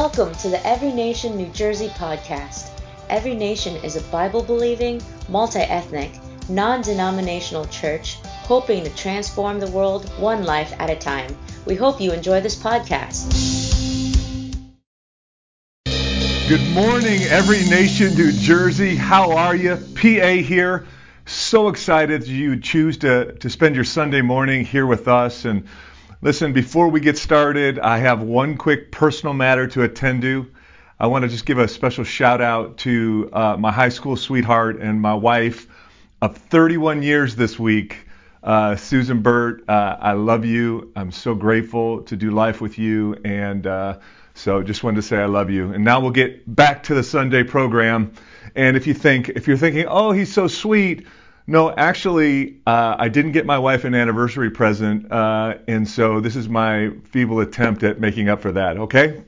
Welcome to the Every Nation New Jersey podcast. Every Nation is a Bible-believing, multi-ethnic, non-denominational church hoping to transform the world one life at a time. We hope you enjoy this podcast. Good morning, Every Nation New Jersey. How are you? PA here. So excited you choose to spend your Sunday morning here with us. And listen, before we get started, I have one quick personal matter to attend to. I want to just give a special shout out to my high school sweetheart and my wife of 31 years this week, Susan Burt. I love you. I'm so grateful to do life with you. And so just wanted to say I love you. And now we'll get back to the Sunday program. And if you're thinking, oh, he's so sweet. No, actually, I didn't get my wife an anniversary present, and so this is my feeble attempt at making up for that, okay?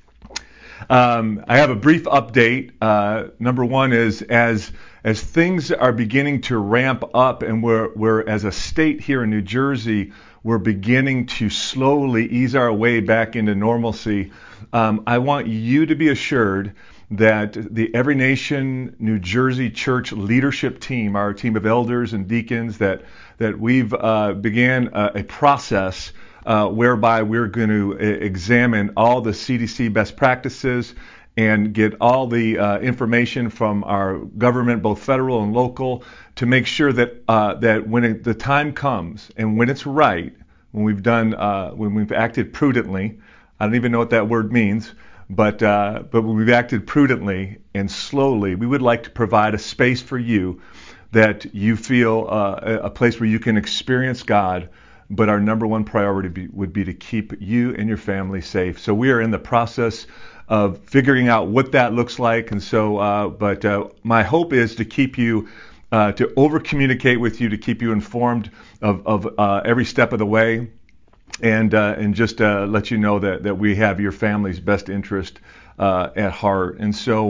I have a brief update. Number one is as things are beginning to ramp up, and we're as a state here in New Jersey, we're beginning to slowly ease our way back into normalcy. I want you to be assured that the Every Nation New Jersey Church leadership team, our team of elders and deacons, that we've began a process whereby we're going to examine all the CDC best practices and get all the information from our government, both federal and local, to make sure that when the time comes and when it's right, when we've acted prudently, I don't even know what that word means. But we've acted prudently and slowly. We would like to provide a space for you that you feel a place where you can experience God. But our number one priority would be to keep you and your family safe. So we are in the process of figuring out what that looks like. And so, my hope is to keep you, to over communicate with you, to keep you informed of every step of the way. And just let you know that we have your family's best interest at heart. And so,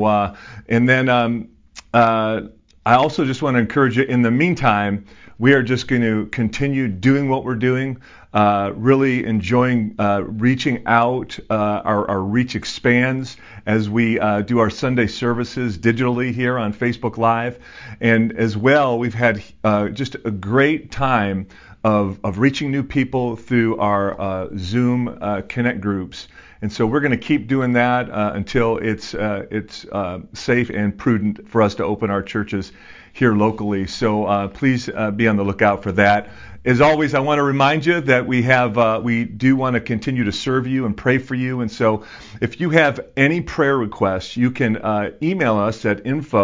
I also just want to encourage you, in the meantime, we are just going to continue doing what we're doing, really enjoying reaching out. Our reach expands as we do our Sunday services digitally here on Facebook Live. And as well, we've had just a great time of reaching new people through our Zoom Connect groups. And so we're going to keep doing that until it's safe and prudent for us to open our churches here locally. So please be on the lookout for that. As always, I want to remind you that we do want to continue to serve you and pray for you. And so if you have any prayer requests, you can email us at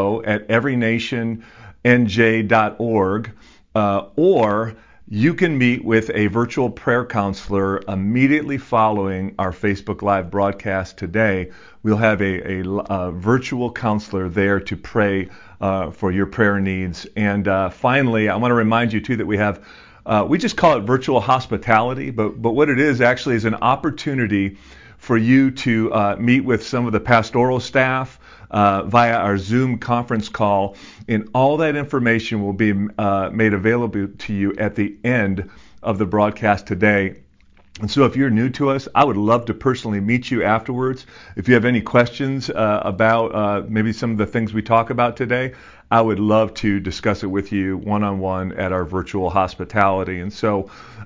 info@everynationnj.org, or you can meet with a virtual prayer counselor immediately following our Facebook Live broadcast today. We'll have a virtual counselor there to pray for your prayer needs. And finally, I want to remind you too that we have, we just call it virtual hospitality, but what it is actually is an opportunity for you to meet with some of the pastoral staff via our Zoom conference call, and all that information will be made available to you at the end of the broadcast today. And so if you're new to us, I would love to personally meet you afterwards. If you have any questions about maybe some of the things we talk about today, I would love to discuss it with you one-on-one at our virtual hospitality. And so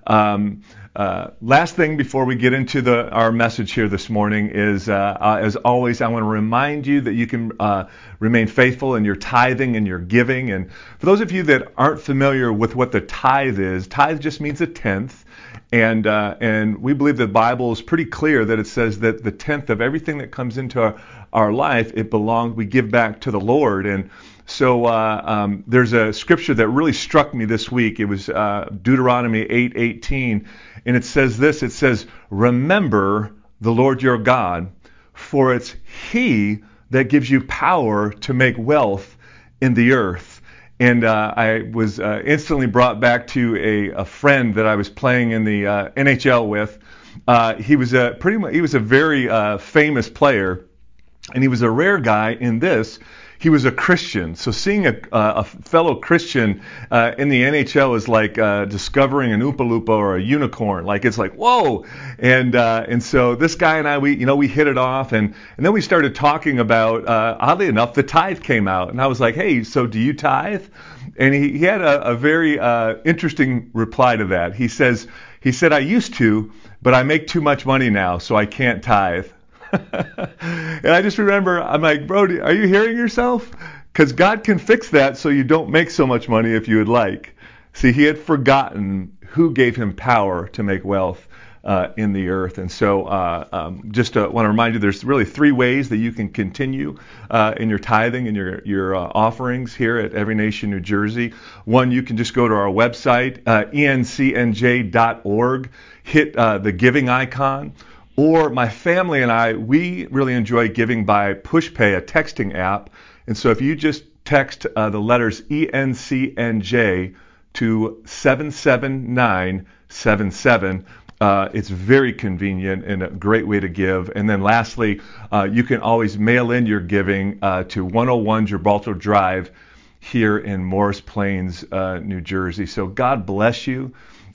last thing before we get into our message here this morning is, as always, I want to remind you that you can remain faithful in your tithing and your giving. And for those of you that aren't familiar with what the tithe is, tithe just means a tenth. And we believe the Bible is pretty clear that it says that the tenth of everything that comes into our life, we give back to the Lord. And so there's a scripture that really struck me this week. It was Deuteronomy 8:18, and it says this. It says, "Remember the Lord your God, for it's He that gives you power to make wealth in the earth." And I was instantly brought back to a friend that I was playing in the NHL with. He was a very famous player, and he was a rare guy in this. he was a Christian. So seeing a fellow Christian in the NHL is like discovering an Oompa Loompa or a unicorn. Like it's like whoa. And so this guy and I, we hit it off, and then we started talking about oddly enough, the tithe came out, and I was like, hey, so do you tithe? And he had a very interesting reply to that. He said, I used to, but I make too much money now, so I can't tithe. And I just remember, I'm like, bro, are you hearing yourself? Because God can fix that so you don't make so much money if you would like. See, he had forgotten who gave him power to make wealth in the earth. And so just want to remind you, there's really three ways that you can continue in your tithing and your offerings here at Every Nation New Jersey. One, you can just go to our website, encnj.org, hit the giving icon. Or my family and I, we really enjoy giving by PushPay, a texting app. And so if you just text the letters ENCNJ to 77977, it's very convenient and a great way to give. And then lastly, you can always mail in your giving to 101 Gibraltar Drive here in Morris Plains, New Jersey. So God bless you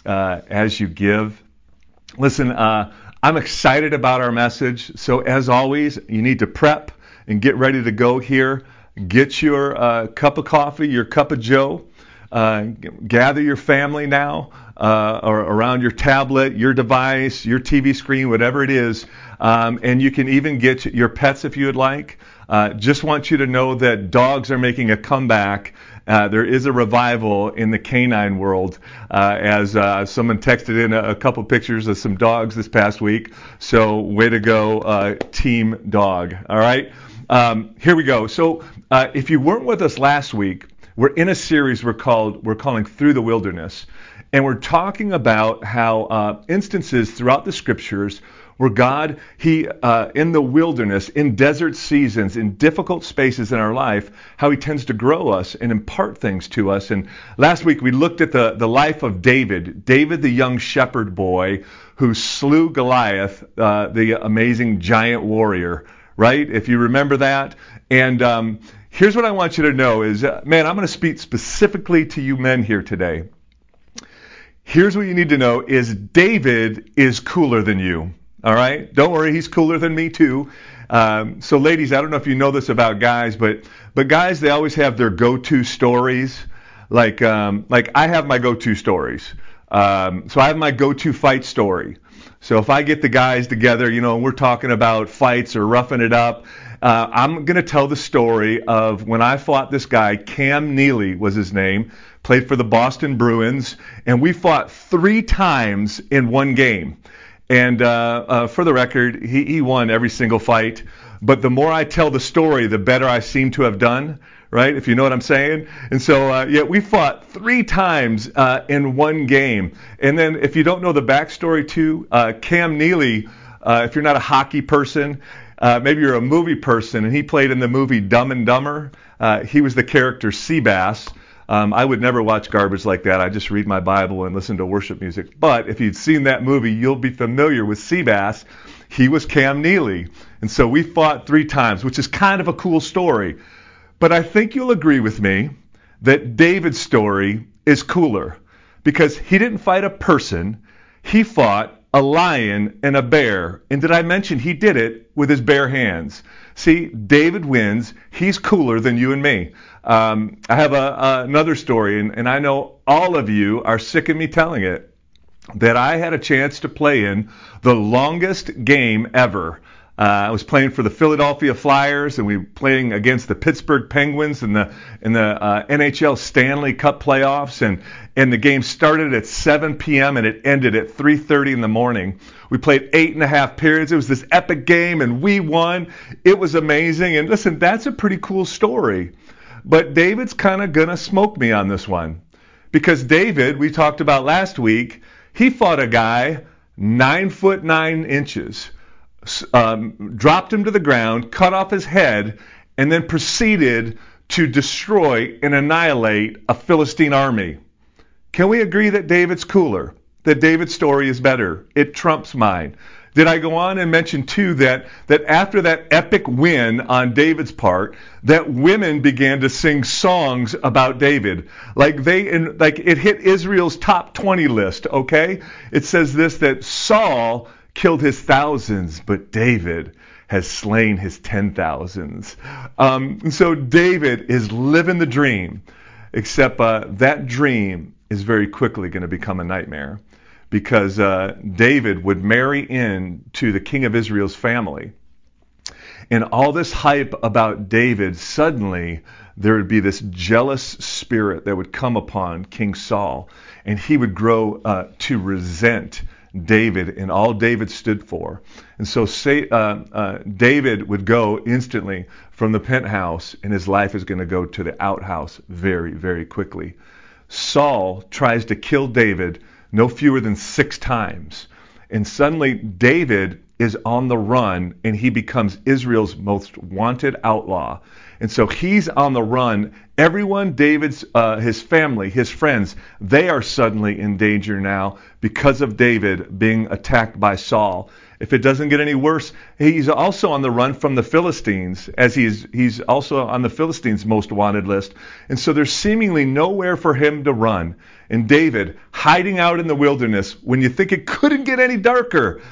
as you give. Listen, I'm excited about our message. So as always, you need to prep and get ready to go here. Get your cup of coffee, your cup of joe. Gather your family now or around your tablet, your device, your TV screen, whatever it is. And you can even get your pets if you would like. Just want you to know that dogs are making a comeback. There is a revival in the canine world, as someone texted in a couple pictures of some dogs this past week. So way to go, Team Dog. All right, here we go. So if you weren't with us last week, we're in a series we're calling Through the Wilderness, and we're talking about how instances throughout the Scriptures where God, He, in the wilderness, in desert seasons, in difficult spaces in our life, how He tends to grow us and impart things to us. And last week we looked at the life of David, the young shepherd boy who slew Goliath, the amazing giant warrior, right? If you remember that. And here's what I want you to know is, man, I'm going to speak specifically to you men here today. Here's what you need to know is David is cooler than you. All right, don't worry, he's cooler than me too. So ladies, I don't know if you know this about guys, but guys, they always have their go-to stories. Like I have my go-to stories. So I have my go-to fight story. So if I get the guys together, and we're talking about fights or roughing it up, I'm going to tell the story of when I fought this guy, Cam Neely was his name, played for the Boston Bruins, and we fought 3 times in one game. And for the record, he won every single fight. But the more I tell the story, the better I seem to have done, right? If you know what I'm saying. And so, we fought 3 times in one game. And then if you don't know the backstory too, Cam Neely, if you're not a hockey person, maybe you're a movie person, and he played in the movie Dumb and Dumber. He was the character Seabass. I would never watch garbage like that. I just read my Bible and listen to worship music. But if you've seen that movie, you'll be familiar with Seabass. He was Cam Neely. And so we fought 3 times, which is kind of a cool story. But I think you'll agree with me that David's story is cooler because he didn't fight a person. He fought a lion and a bear. And did I mention he did it with his bare hands? See, David wins. He's cooler than you and me. I have another story, and I know all of you are sick of me telling it, that I had a chance to play in the longest game ever. I was playing for the Philadelphia Flyers, and we were playing against the Pittsburgh Penguins in the NHL Stanley Cup playoffs, and the game started at 7 p.m. and it ended at 3:30 in the morning. We played 8.5 periods. It was this epic game, and we won. It was amazing. And listen, that's a pretty cool story. But David's kind of going to smoke me on this one. Because David, we talked about last week, he fought a guy 9 foot 9 inches, dropped him to the ground, cut off his head, and then proceeded to destroy and annihilate a Philistine army. Can we agree that David's cooler? That David's story is better? It trumps mine. Did I go on and mention too that after that epic win on David's part, that women began to sing songs about David, like it hit Israel's top 20 list. Okay, it says this, that Saul killed his thousands, but David has slain his 10,000s. And so David is living the dream, except that dream is very quickly going to become a nightmare. Because David would marry into the king of Israel's family. And all this hype about David, suddenly there would be this jealous spirit that would come upon King Saul. And he would grow to resent David and all David stood for. And so David would go instantly from the penthouse, and his life is going to go to the outhouse very, very quickly. Saul tries to kill David no fewer than 6 times. And suddenly David is on the run, and he becomes Israel's most wanted outlaw. And so he's on the run. Everyone, David's, his family, his friends, they are suddenly in danger now because of David being attacked by Saul. If it doesn't get any worse, he's also on the run from the Philistines, as he's also on the Philistines' most wanted list. And so there's seemingly nowhere for him to run. And David, hiding out in the wilderness, when you think it couldn't get any darker,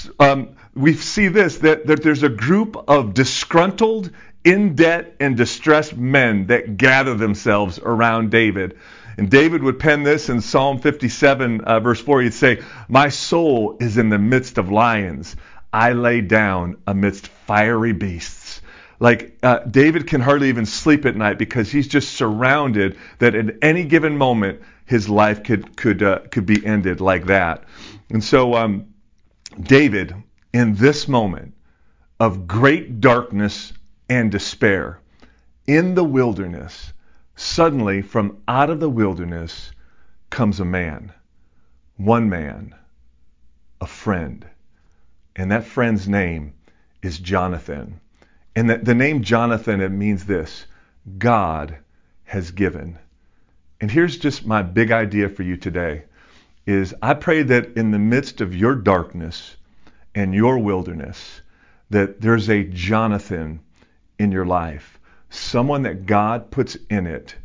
we see this, that there's a group of disgruntled, in debt, and distressed men that gather themselves around David. And David would pen this in Psalm 57, verse 4. He'd say, "My soul is in the midst of lions. I lay down amidst fiery beasts." Like David can hardly even sleep at night because he's just surrounded, that at any given moment his life could be ended like that. And so David, in this moment of great darkness and despair in the wilderness, suddenly from out of the wilderness comes a man, one man, a friend. And that friend's name is Jonathan. And the name Jonathan, it means this: God has given. And here's just my big idea for you today, is I pray that in the midst of your darkness and your wilderness, that there's a Jonathan in your life, someone that God puts in it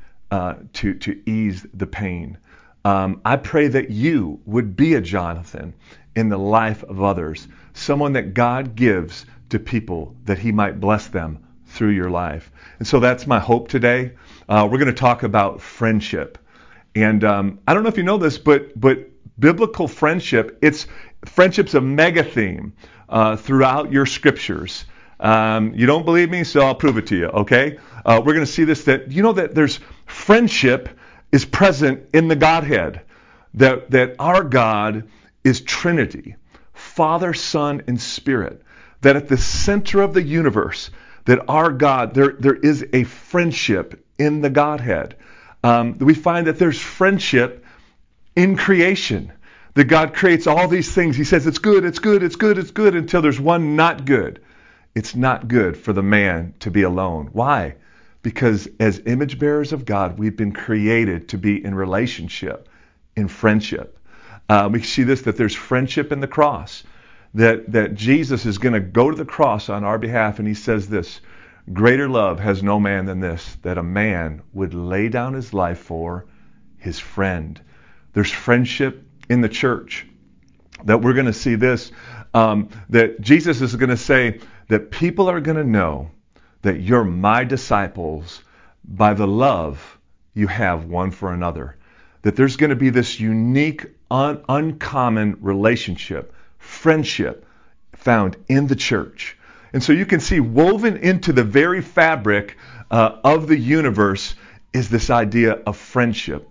to ease the pain. I pray that you would be a Jonathan in the life of others, someone that God gives to people that he might bless them through your life. And so that's my hope today. We're going to talk about friendship. And I don't know if you know this, but biblical friendship's a mega theme throughout your scriptures. You don't believe me, so I'll prove it to you, okay? We're going to see this, that you know that there's friendship is present in the Godhead, that our God is Trinity, Father, Son, and Spirit, that at the center of the universe, that our God, there is a friendship in the Godhead. We find that there's friendship in creation, that God creates all these things. He says it's good, it's good, it's good, it's good, until there's one not good. It's not good for the man to be alone. Why? Because as image bearers of God, we've been created to be in relationship, in friendship. We see this, that there's friendship in the cross, that Jesus is going to go to the cross on our behalf, and he says this: "Greater love has no man than this, that a man would lay down his life for his friend." There's friendship in the church, that we're going to see this, that Jesus is going to say that people are going to know that you're my disciples by the love you have one for another. That there's going to be this unique, uncommon relationship, friendship found in the church. And so you can see woven into the very fabric of the universe is this idea of friendship.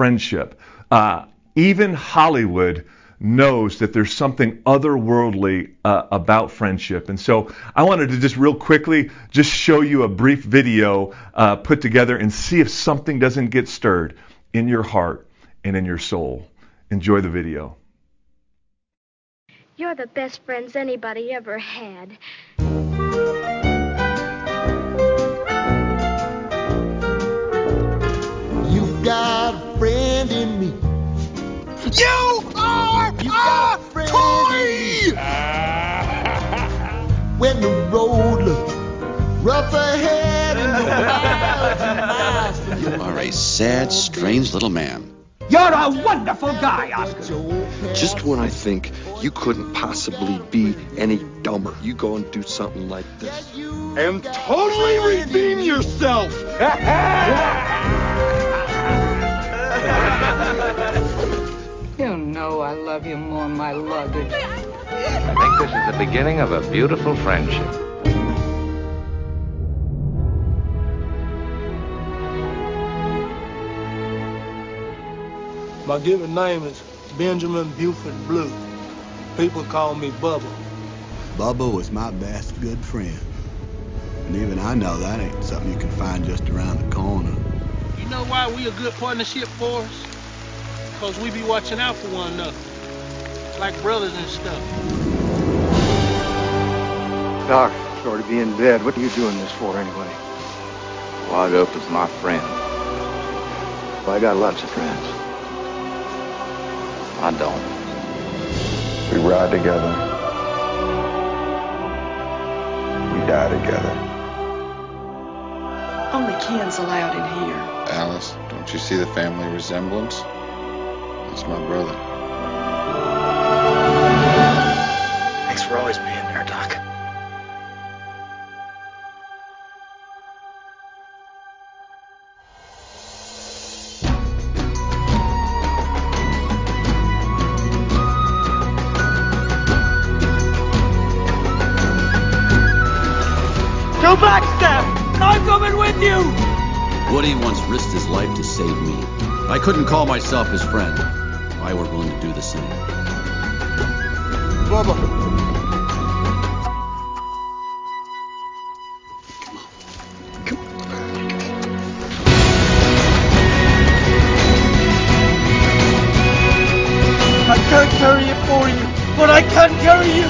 Even Hollywood knows that there's something otherworldly about friendship. And so I wanted to just real quickly just show you a brief video put together and see if something doesn't get stirred in your heart and in your soul. Enjoy the video. You're the best friends anybody ever had. You've got a friend in me. You are a toy! when the road looks rough ahead and miles and miles from You are a sad, strange little man. You're a wonderful guy, Oscar. Just when I think you couldn't possibly be any dumber, you go and do something like this. And totally redeem yourself! You know I love you more than my luggage. I think this is the beginning of a beautiful friendship. My given name is Benjamin Buford Blue. People call me Bubba. Bubba was my best good friend. And even I know that ain't something you can find just around the corner. You know why we a good partnership for us? Because we be watching out for one another. Like brothers and stuff. Doc, sorry to be in bed. What are you doing this for anyway? Wad Up is my friend. Well, I got lots of friends. I don't. We ride together. We die together. Only Ken's allowed in here. Alice, don't you see the family resemblance? That's my brother. Thanks for always being there, Doc. Go backstep! I'm coming with you! Woody once risked his life to save me. I couldn't call myself his friend. I were willing to do the same. Bubba. I can't carry it for you, but I can carry you!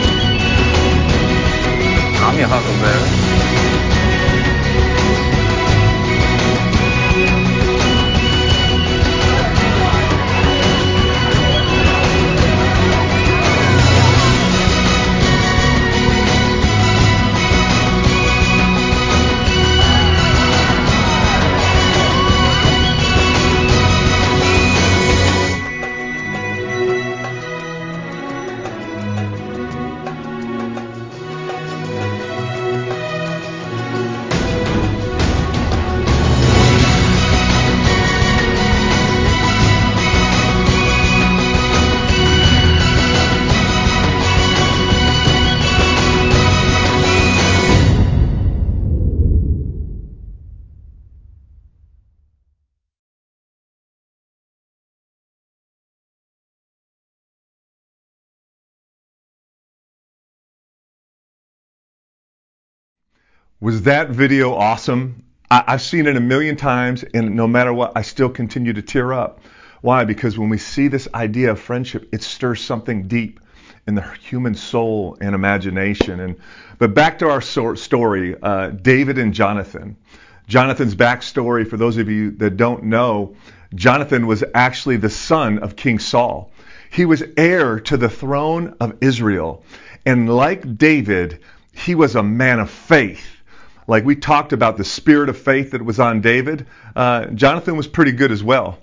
I'm your Huckleberry. Was that video awesome? I've seen it a million times, and no matter what, I still continue to tear up. Why? Because when we see this idea of friendship, it stirs something deep in the human soul and imagination. But back to our story, David and Jonathan. Jonathan's backstory, for those of you that don't know, Jonathan was actually the son of King Saul. He was heir to the throne of Israel. And like David, he was a man of faith. Like we talked about the spirit of faith that was on David, Jonathan was pretty good as well.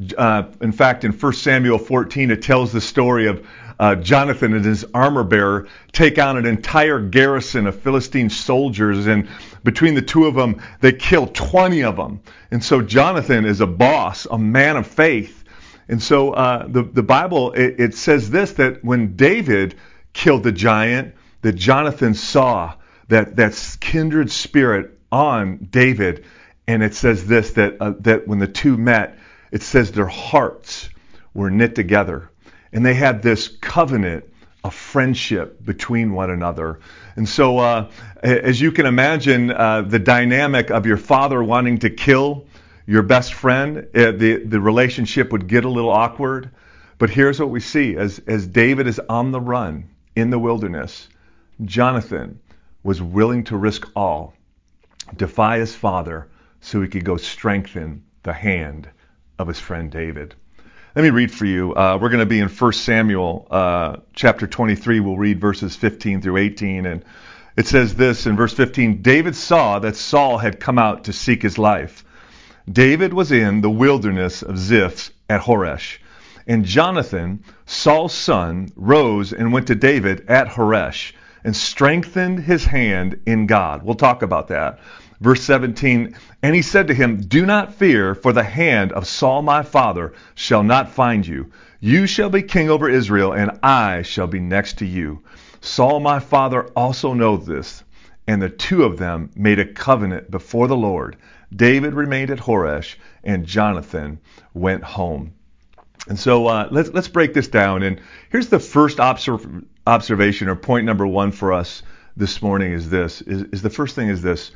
In fact, in 1 Samuel 14, it tells the story of Jonathan and his armor bearer take on an entire garrison of Philistine soldiers, and between the two of them, they kill 20 of them. And so Jonathan is a boss, a man of faith. And so the Bible, it says this, that when David killed the giant, that Jonathan saw that kindred spirit on David, and it says this, that when the two met, it says their hearts were knit together, and they had this covenant of friendship between one another. And so, as you can imagine, the dynamic of your father wanting to kill your best friend, the relationship would get a little awkward. But here's what we see: as David is on the run in the wilderness, Jonathan was willing to risk all, defy his father, so he could go strengthen the hand of his friend David. Let me read for you. We're going to be in 1 Samuel chapter 23. We'll read verses 15 through 18. And It says this in verse 15, David saw that Saul had come out to seek his life. David was in the wilderness of Ziph at Horesh. And Jonathan, Saul's son, rose and went to David at Horesh and strengthened his hand in God. We'll talk about that. Verse 17, and he said to him, do not fear, for the hand of Saul my father shall not find you. You shall be king over Israel, and I shall be next to you. Saul my father also knows this. And the two of them made a covenant before the Lord. David remained at Horesh, and Jonathan went home. And so let's break this down. And here's the first observation, or point number one for us this morning is this. Is the first thing is this.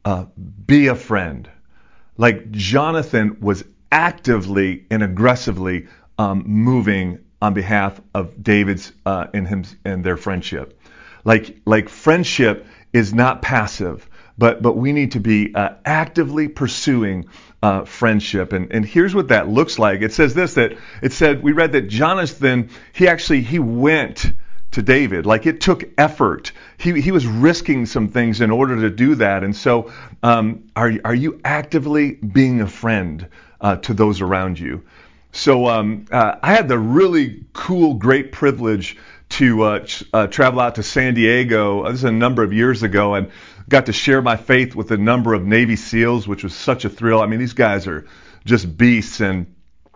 Be a friend. Like Jonathan was actively and aggressively moving on behalf of David's and their friendship. Like friendship is not passive, but we need to be actively pursuing friendship. And here's what that looks like. It says this, that it said, we read that Jonathan, he went to David. Like it took effort. He was risking some things in order to do that. And so are you actively being a friend to those around you? So I had the really cool, great privilege to travel out to San Diego. This is a number of years ago, and got to share my faith with a number of Navy SEALs, which was such a thrill. I mean, these guys are just beasts. And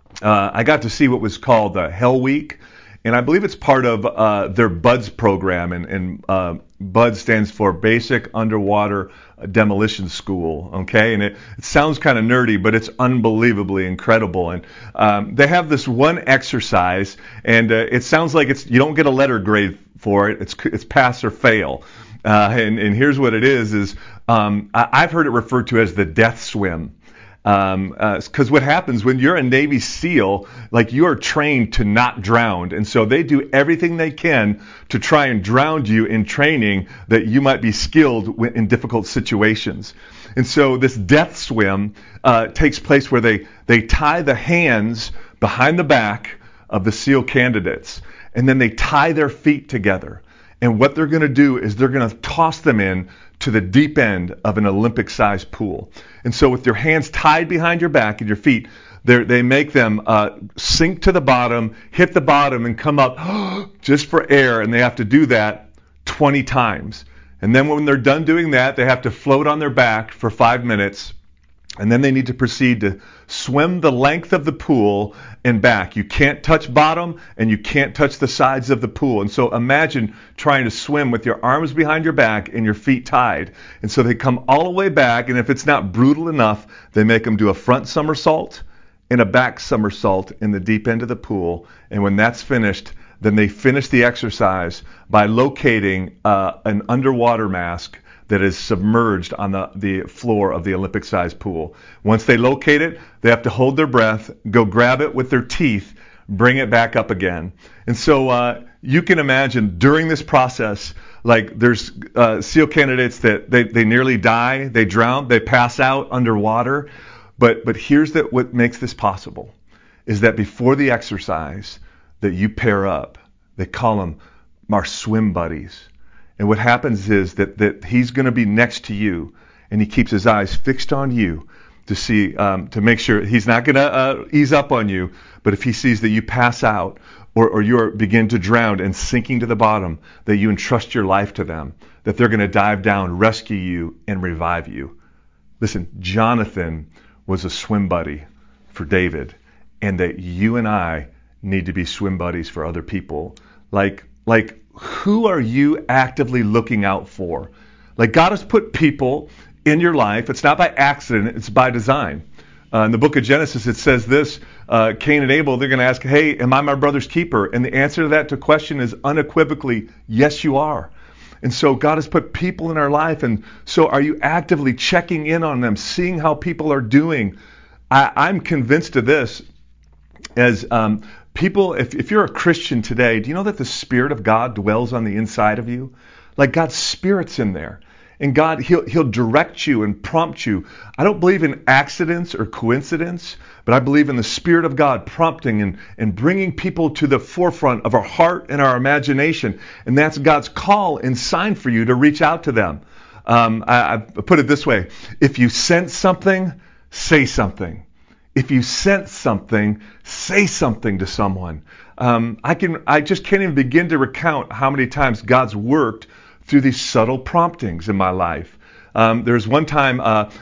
I got to see what was called Hell Week. And I believe it's part of their BUDS program, and BUDS stands for Basic Underwater Demolition School, okay? And it sounds kind of nerdy, but it's unbelievably incredible. And they have this one exercise, and it sounds like you don't get a letter grade for it. It's pass or fail. And here's what it is I've heard it referred to as the death swim. Because what happens when you're a Navy SEAL, like you are trained to not drown, and so they do everything they can to try and drown you in training that you might be skilled in difficult situations. And so this death swim takes place where they tie the hands behind the back of the SEAL candidates, and then they tie their feet together. And what they're going to do is they're going to toss them in to the deep end of an Olympic-sized pool. And so with your hands tied behind your back and your feet, they make them sink to the bottom, hit the bottom, and come up just for air. And they have to do that 20 times. And then when they're done doing that, they have to float on their back for 5 minutes. And then they need to proceed to swim the length of the pool and back. You can't touch bottom, and you can't touch the sides of the pool. And so imagine trying to swim with your arms behind your back and your feet tied. And so they come all the way back, and if it's not brutal enough, they make them do a front somersault and a back somersault in the deep end of the pool. And when that's finished, then they finish the exercise by locating an underwater mask that is submerged on the floor of the Olympic-sized pool. Once they locate it, they have to hold their breath, go grab it with their teeth, bring it back up again. And so you can imagine during this process, like there's SEAL candidates that they nearly die, they drown, they pass out underwater. But here's what makes this possible, is that before the exercise that you pair up, they call them our swim buddies. And what happens is that he's going to be next to you, and he keeps his eyes fixed on you to see, to make sure he's not going to ease up on you. But if he sees that you pass out or you begin to drown and sinking to the bottom, that you entrust your life to them, that they're going to dive down, rescue you, and revive you. Listen, Jonathan was a swim buddy for David, and that you and I need to be swim buddies for other people. Like who are you actively looking out for? Like God has put people in your life. It's not by accident, it's by design. In the book of Genesis, it says this, Cain and Abel, they're going to ask, hey, am I my brother's keeper? And the answer to that question is unequivocally, yes, you are. And so God has put people in our life. And so are you actively checking in on them, seeing how people are doing? I'm convinced of this as people, if you're a Christian today, do you know that the Spirit of God dwells on the inside of you? Like God's Spirit's in there. And God, He'll direct you and prompt you. I don't believe in accidents or coincidence, but I believe in the Spirit of God prompting and bringing people to the forefront of our heart and our imagination. And that's God's call and sign for you to reach out to them. I put it this way. If you sense something, say something. If you sense something, say something to someone. I just can't even begin to recount how many times God's worked through these subtle promptings in my life. There's one time,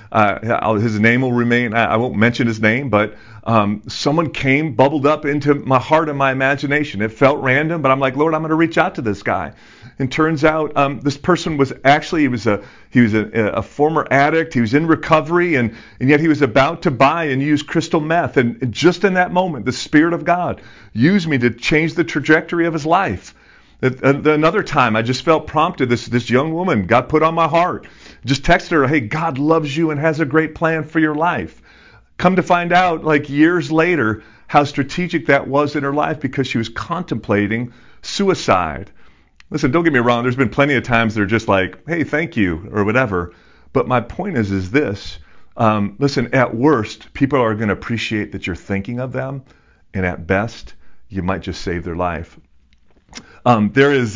his name will remain, I won't mention his name, but someone bubbled up into my heart and my imagination. It felt random, but I'm like, Lord, I'm going to reach out to this guy. And turns out this person was actually, he was a former addict. He was in recovery, and yet he was about to buy and use crystal meth. And just in that moment, the Spirit of God used me to change the trajectory of his life. Another time, I just felt prompted. This young woman got put on my heart. Just texted her, hey, God loves you and has a great plan for your life. Come to find out, like years later, how strategic that was in her life because she was contemplating suicide. Listen, don't get me wrong. There's been plenty of times they're just like, hey, thank you, or whatever. But my point is this. Listen, at worst, people are going to appreciate that you're thinking of them. And at best, you might just save their life. There is,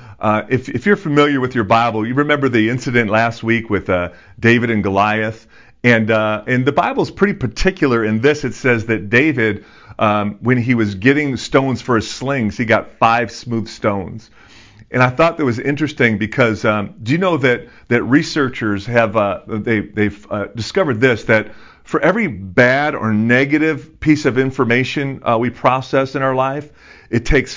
if you're familiar with your Bible, you remember the incident last week with David and Goliath. And the Bible's pretty particular in this. It says that David, when he was getting stones for his slings, he got 5 smooth stones. And I thought that was interesting because do you know that researchers have they've discovered this, that for every bad or negative piece of information we process in our life, it takes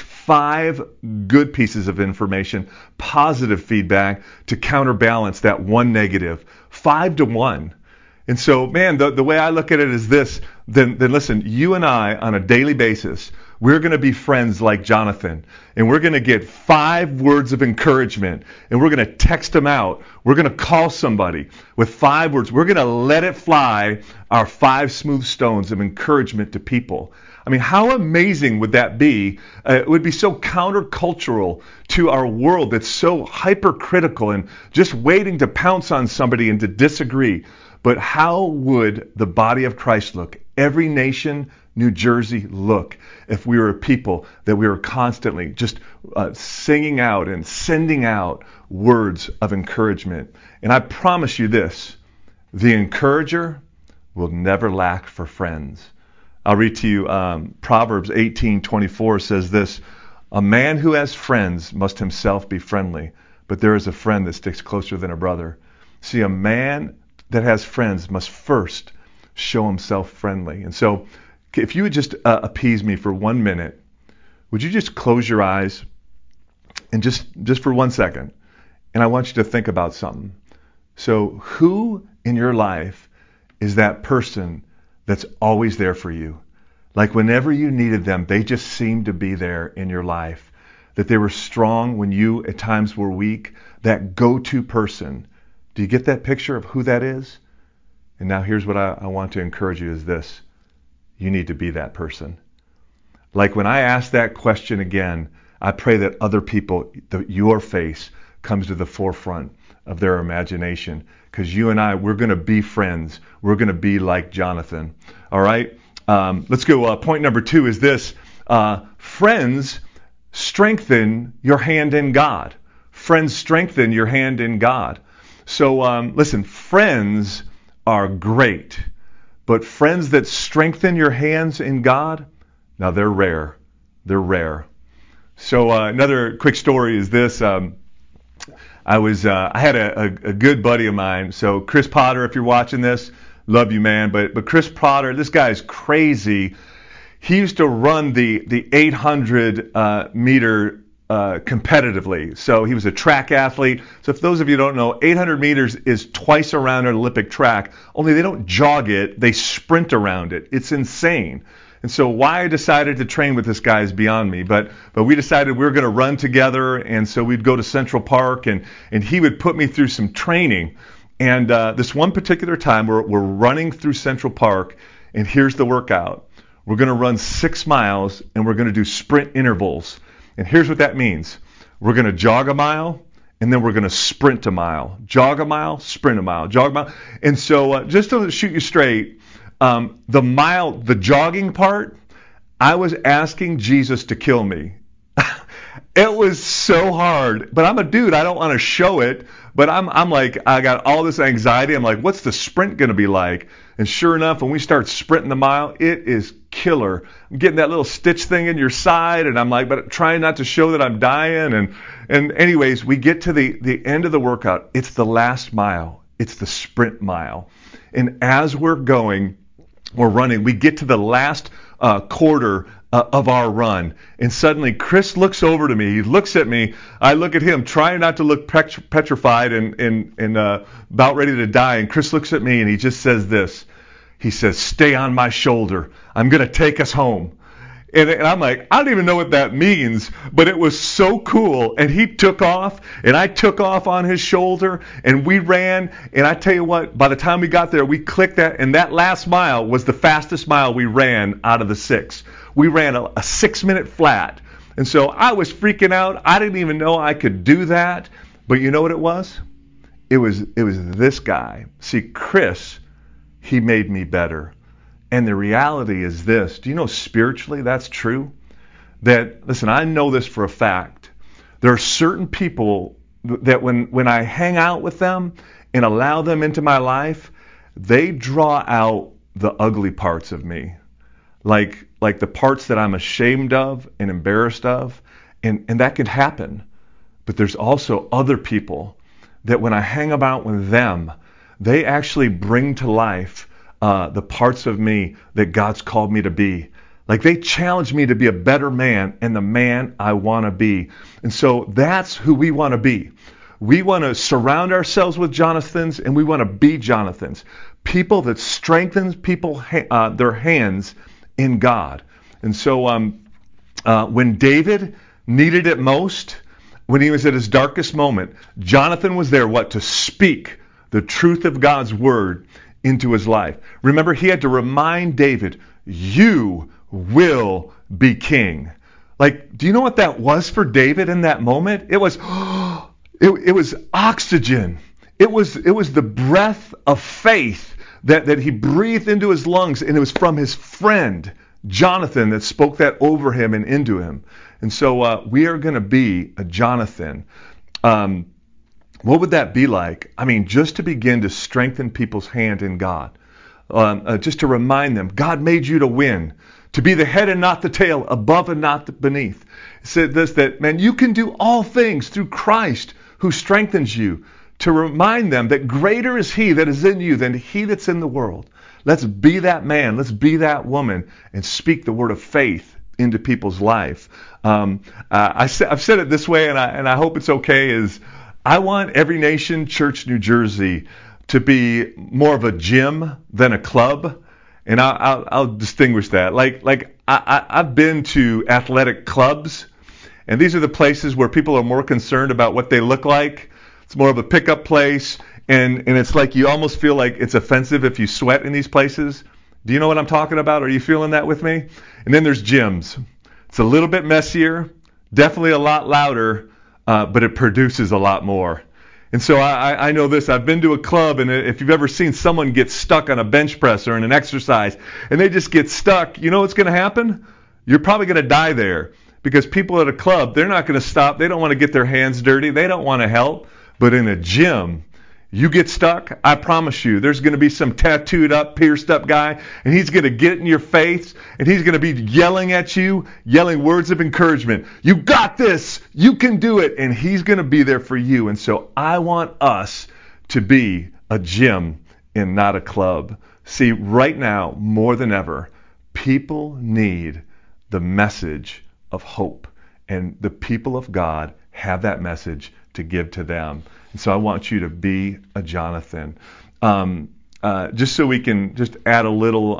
5 good pieces of information, positive feedback, to counterbalance that one negative, 5 to 1. And so, man, the way I look at it is this. Then listen, you and I, on a daily basis, we're going to be friends like Jonathan. And we're going to get 5 words of encouragement. And we're going to text them out. We're going to call somebody with 5 words. We're going to let it fly, our 5 smooth stones of encouragement to people. I mean, how amazing would that be? It would be so countercultural to our world that's so hypercritical and just waiting to pounce on somebody and to disagree. But how would the body of Christ look? Every nation, New Jersey, look if we were a people that we were constantly just singing out and sending out words of encouragement. And I promise you this, the encourager will never lack for friends. I'll read to you Proverbs 18:24 says this, a man who has friends must himself be friendly, but there is a friend that sticks closer than a brother. See, a man that has friends must first show himself friendly. And so if you would just appease me for 1 minute, would you just close your eyes and just for 1 second, and I want you to think about something. So who in your life is that person that's always there for you? Like whenever you needed them, they just seemed to be there in your life. That they were strong when you at times were weak. That go-to person. Do you get that picture of who that is? And now here's what I want to encourage you is this. You need to be that person. Like when I ask that question again, I pray that other people, your face comes to the forefront of their imagination. Because you and I, we're going to be friends. We're going to be like Jonathan. All right? Let's go. Point number 2 is this. Friends strengthen your hand in God. Friends strengthen your hand in God. So listen, friends are great, but friends that strengthen your hands in God, now they're rare. They're rare. So another quick story is this. I had a good buddy of mine. So Chris Potter, if you're watching this, love you, man. But Chris Potter, this guy's crazy. He used to run the 800 meter competitively. So he was a track athlete. So if those of you don't know, 800 meters is twice around an Olympic track, only they don't jog it, they sprint around it. It's insane. And so why I decided to train with this guy is beyond me. But we decided we were going to run together, and so we'd go to Central Park, and he would put me through some training. And this one particular time, we're running through Central Park, and here's the workout. We're going to run 6 miles, and we're going to do sprint intervals. And here's what that means. We're going to jog a mile, and then we're going to sprint a mile. Jog a mile, sprint a mile, jog a mile. And so just to shoot you straight, the jogging part, I was asking Jesus to kill me. It was so hard, but I'm a dude. I don't want to show it, but I'm like, I got all this anxiety. I'm like, what's the sprint going to be like? And sure enough, when we start sprinting the mile, it is killer. I'm getting that little stitch thing in your side, and I'm like, but trying not to show that I'm dying. And anyways, we get to the end of the workout. It's the last mile. It's the sprint mile. And as we're running, we get to the last quarter of our run, and suddenly Chris looks over to me. He looks at me. I look at him, trying not to look petrified and about ready to die. And Chris looks at me and he just says this. He says, "Stay on my shoulder. I'm going to take us home." And I'm like, I don't even know what that means, but it was so cool. And he took off, and I took off on his shoulder, and we ran. And I tell you what, by the time we got there, we clicked that, and that last mile was the fastest mile we ran out of the 6. We ran a 6-minute flat. And so I was freaking out. I didn't even know I could do that. But you know what it was? It was this guy. See, Chris, he made me better. And the reality is this. Do you know spiritually that's true? That, listen, I know this for a fact. There are certain people that when I hang out with them and allow them into my life, they draw out the ugly parts of me. Like the parts that I'm ashamed of and embarrassed of. And that could happen. But there's also other people that when I hang about with them, they actually bring to life the parts of me that God's called me to be. Like they challenge me to be a better man and the man I want to be. And so that's who we want to be. We want to surround ourselves with Jonathans, and we want to be Jonathans. People that strengthen their hands in God. And so when David needed it most, when he was at his darkest moment, Jonathan was there, to speak the truth of God's word into his life. Remember, he had to remind David, you will be king. Like, do you know what that was for David in that moment? It was, it was oxygen. It was the breath of faith that he breathed into his lungs, and it was from his friend, Jonathan, that spoke that over him and into him. And so we are going to be a Jonathan. What would that be like? I mean, just to begin to strengthen people's hand in God. Just to remind them, God made you to win. To be the head and not the tail, above and not beneath. It said this, that, man, you can do all things through Christ who strengthens you. To remind them that greater is He that is in you than he that's in the world. Let's be that man. Let's be that woman and speak the word of faith into people's life. I've said it this way, and I hope it's okay, is I want Every Nation Church New Jersey to be more of a gym than a club, and I'll distinguish that. Like I've been to athletic clubs, and these are the places where people are more concerned about what they look like. It's more of a pickup place, and it's like you almost feel like it's offensive if you sweat in these places. Do you know what I'm talking about? Are you feeling that with me? And then there's gyms. It's a little bit messier, definitely a lot louder, but it produces a lot more. And so I know this. I've been to a club, and if you've ever seen someone get stuck on a bench press or in an exercise, and they just get stuck, you know what's going to happen? You're probably going to die there, because people at a club, they're not going to stop. They don't want to get their hands dirty. They don't want to help. But in a gym, you get stuck, I promise you, there's going to be some tattooed up, pierced up guy, and he's going to get in your face, and he's going to be yelling at you, yelling words of encouragement. You got this. You can do it. And he's going to be there for you. And so I want us to be a gym and not a club. See, right now, more than ever, people need the message of hope. And the people of God have that message to give to them. And so I want you to be a Jonathan. Just so we can just add a little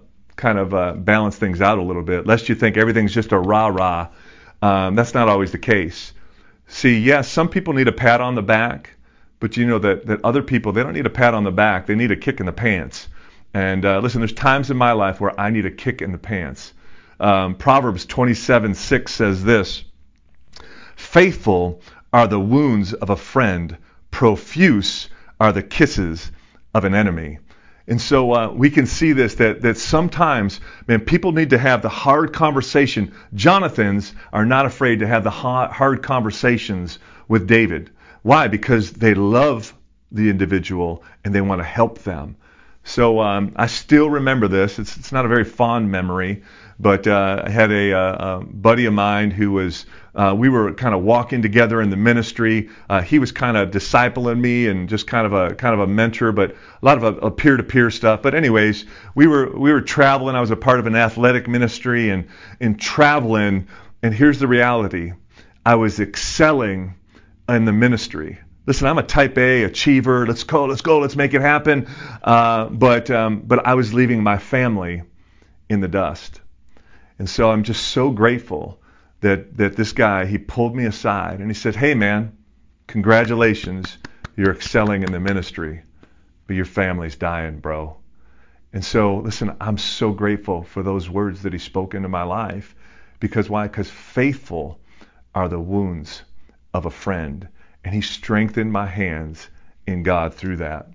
balance things out a little bit, lest you think everything's just a rah-rah. That's not always the case. See, yes, some people need a pat on the back, but you know that other people, they don't need a pat on the back. They need a kick in the pants. And listen, there's times in my life where I need a kick in the pants. Proverbs 27:6 says this, faithful are the wounds of a friend. Profuse are the kisses of an enemy. And so we can see this, that sometimes, man, people need to have the hard conversation. Jonathans are not afraid to have the hard conversations with David. Why? Because they love the individual and they want to help them. So I still remember this. It's not a very fond memory, but I had a buddy of mine who was, we were kind of walking together in the ministry. He was kind of discipling me and just kind of a mentor, but a lot of a peer-to-peer stuff. But anyways, we were traveling. I was a part of an athletic ministry and in traveling. And here's the reality: I was excelling in the ministry. Listen, I'm a type A achiever. Let's go, let's make it happen. But I was leaving my family in the dust. And so I'm just so grateful that this guy, he pulled me aside and he said, "Hey man, congratulations, you're excelling in the ministry, but your family's dying, bro." And so, listen, I'm so grateful for those words that he spoke into my life. Because why? Because faithful are the wounds of a friend. And he strengthened my hands in God through that.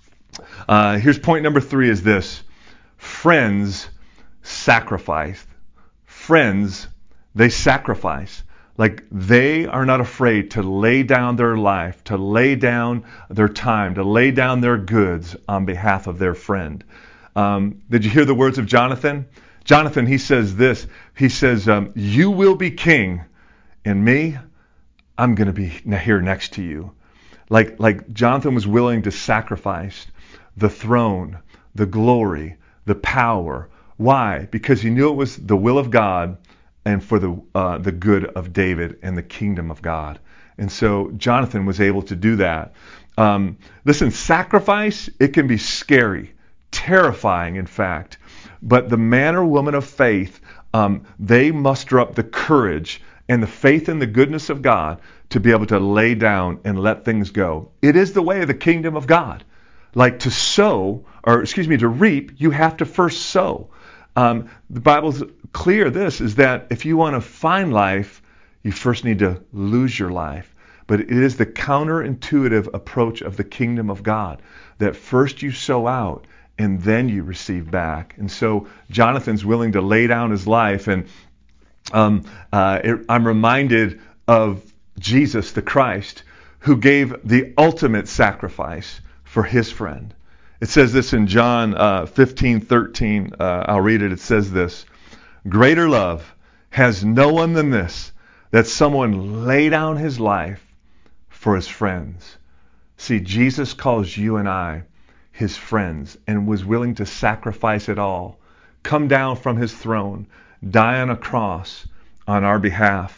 Here's point number 3 is this: friends sacrifice. Friends, they sacrifice. Like, they are not afraid to lay down their life, to lay down their time, to lay down their goods on behalf of their friend. Did you hear the words of Jonathan? Jonathan, he says this. He says, "You will be king, and me, I'm going to be here next to you." Like Jonathan was willing to sacrifice the throne, the glory, the power. Why? Because he knew it was the will of God and for the good of David and the kingdom of God. And so Jonathan was able to do that. Listen, sacrifice, it can be scary, terrifying, in fact. But the man or woman of faith, they muster up the courage and the faith in the goodness of God to be able to lay down and let things go. It is the way of the kingdom of God. Like to reap, you have to first sow. The Bible's clear this is that if you want to find life, you first need to lose your life. But it is the counterintuitive approach of the kingdom of God that first you sow out and then you receive back. And so Jonathan's willing to lay down his life. And I'm reminded of Jesus the Christ, who gave the ultimate sacrifice for his friend. It says this in John 15:13. I'll read it. It says this: "Greater love has no one than this, that someone lay down his life for his friends." See, Jesus calls you and I his friends and was willing to sacrifice it all, come down from his throne, die on a cross on our behalf.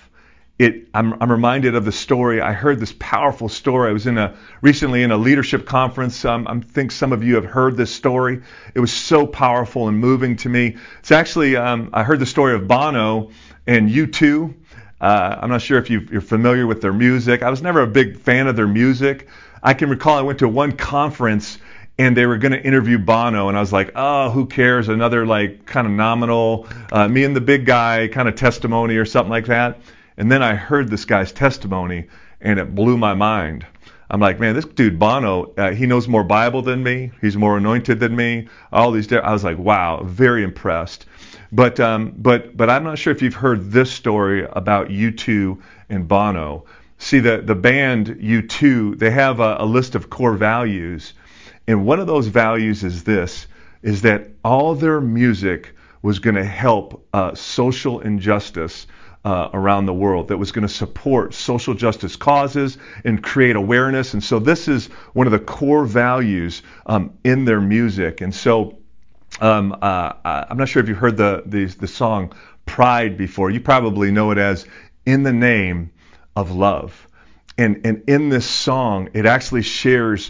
I'm reminded of the story. I heard this powerful story. I was recently in a leadership conference. I think some of you have heard this story. It was so powerful and moving to me. It's actually, I heard the story of Bono and U2. I'm not sure if you're familiar with their music. I was never a big fan of their music. I can recall I went to one conference and they were going to interview Bono, and I was like, oh, who cares? Another like kind of nominal, me and the big guy kind of testimony or something like that. And then I heard this guy's testimony, and it blew my mind. I'm like, man, this dude Bono, he knows more Bible than me. He's more anointed than me. I was like, wow, very impressed. But I'm not sure if you've heard this story about U2 and Bono. See, the band U2, they have a list of core values. And one of those values is that all their music was going to help social injustice around the world, that was going to support social justice causes and create awareness. And so this is one of the core values in their music. And so I'm not sure if you've heard the song Pride before. You probably know it as In the Name of Love. And in this song, it actually shares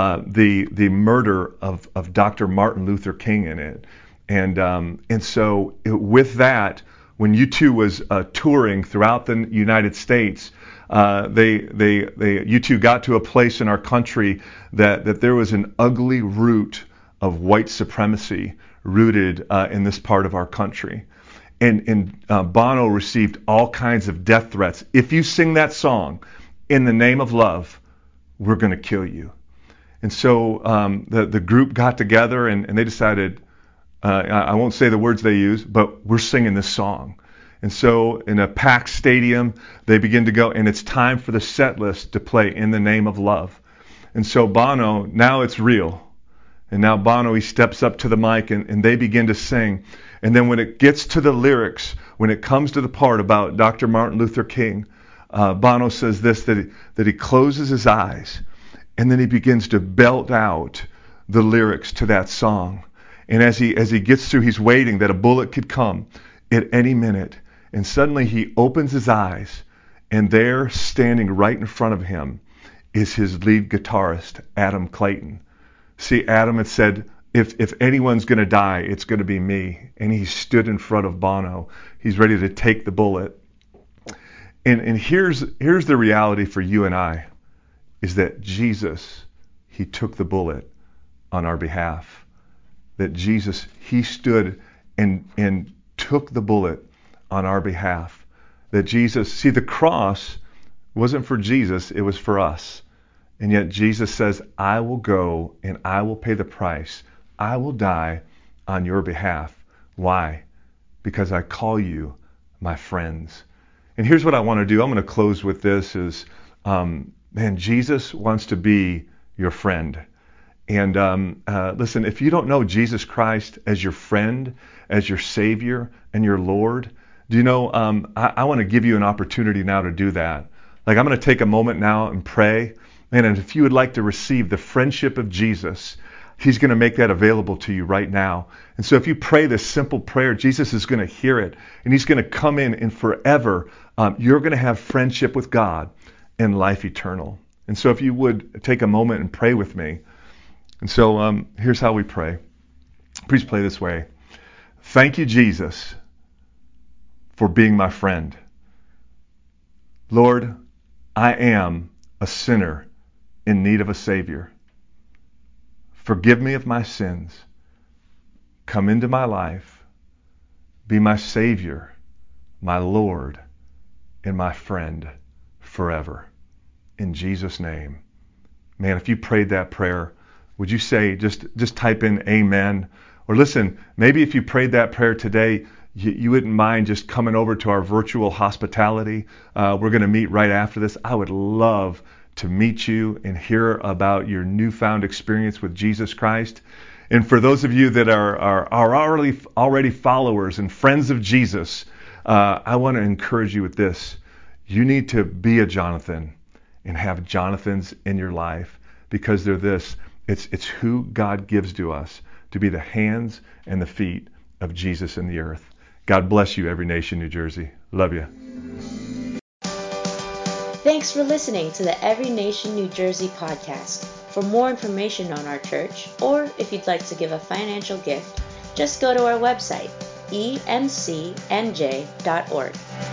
the murder of Dr. Martin Luther King in it. And so with that, when U2 was touring throughout the United States, U2 got to a place in our country that there was an ugly root of white supremacy rooted in this part of our country. And Bono received all kinds of death threats. If you sing that song, in the name of love, we're going to kill you. And so the group got together and they decided, I won't say the words they used, but we're singing this song. And so in a packed stadium, they begin to go, and it's time for the set list to play In the Name of Love. And so Bono, now it's real. And now Bono, he steps up to the mic and they begin to sing. And then when it gets to the lyrics, when it comes to the part about Dr. Martin Luther King, Bono says this, that he closes his eyes and then he begins to belt out the lyrics to that song. And as he gets through, he's waiting that a bullet could come at any minute. And suddenly he opens his eyes, and there, standing right in front of him, is his lead guitarist, Adam Clayton. See, Adam had said, if anyone's going to die, it's going to be me. And he stood in front of Bono. He's ready to take the bullet. And here's the reality for you and I, is that Jesus, he took the bullet on our behalf. That Jesus, he stood and took the bullet on our behalf. That Jesus, see, the cross wasn't for Jesus, it was for us. And yet Jesus says, I will go and I will pay the price. I will die on your behalf. Why? Because I call you my friends. And here's what I want to do. I'm going to close with this is, Jesus wants to be your friend. And listen, if you don't know Jesus Christ as your friend, as your Savior, and your Lord, do you know, I want to give you an opportunity now to do that. Like, I'm going to take a moment now and pray. And if you would like to receive the friendship of Jesus, he's going to make that available to you right now. And so if you pray this simple prayer, Jesus is going to hear it. And he's going to come in and forever, you're going to have friendship with God and life eternal. And so if you would take a moment and pray with me. And so here's how we pray. Please pray this way. Thank you, Jesus, for being my friend. Lord, I am a sinner in need of a Savior. Forgive me of my sins. Come into my life. Be my Savior, my Lord, and my friend forever. In Jesus' name. Man, if you prayed that prayer, would you say, just type in amen? Or listen, maybe if you prayed that prayer today, you wouldn't mind just coming over to our virtual hospitality. We're going to meet right after this. I would love to meet you and hear about your newfound experience with Jesus Christ. And for those of you that are already followers and friends of Jesus, I want to encourage you with this. You need to be a Jonathan and have Jonathans in your life, because they're this. It's who God gives to us to be the hands and the feet of Jesus in the earth. God bless you, Every Nation, New Jersey. Love you. Thanks for listening to the Every Nation New Jersey podcast. For more information on our church, or if you'd like to give a financial gift, just go to our website, emcnj.org.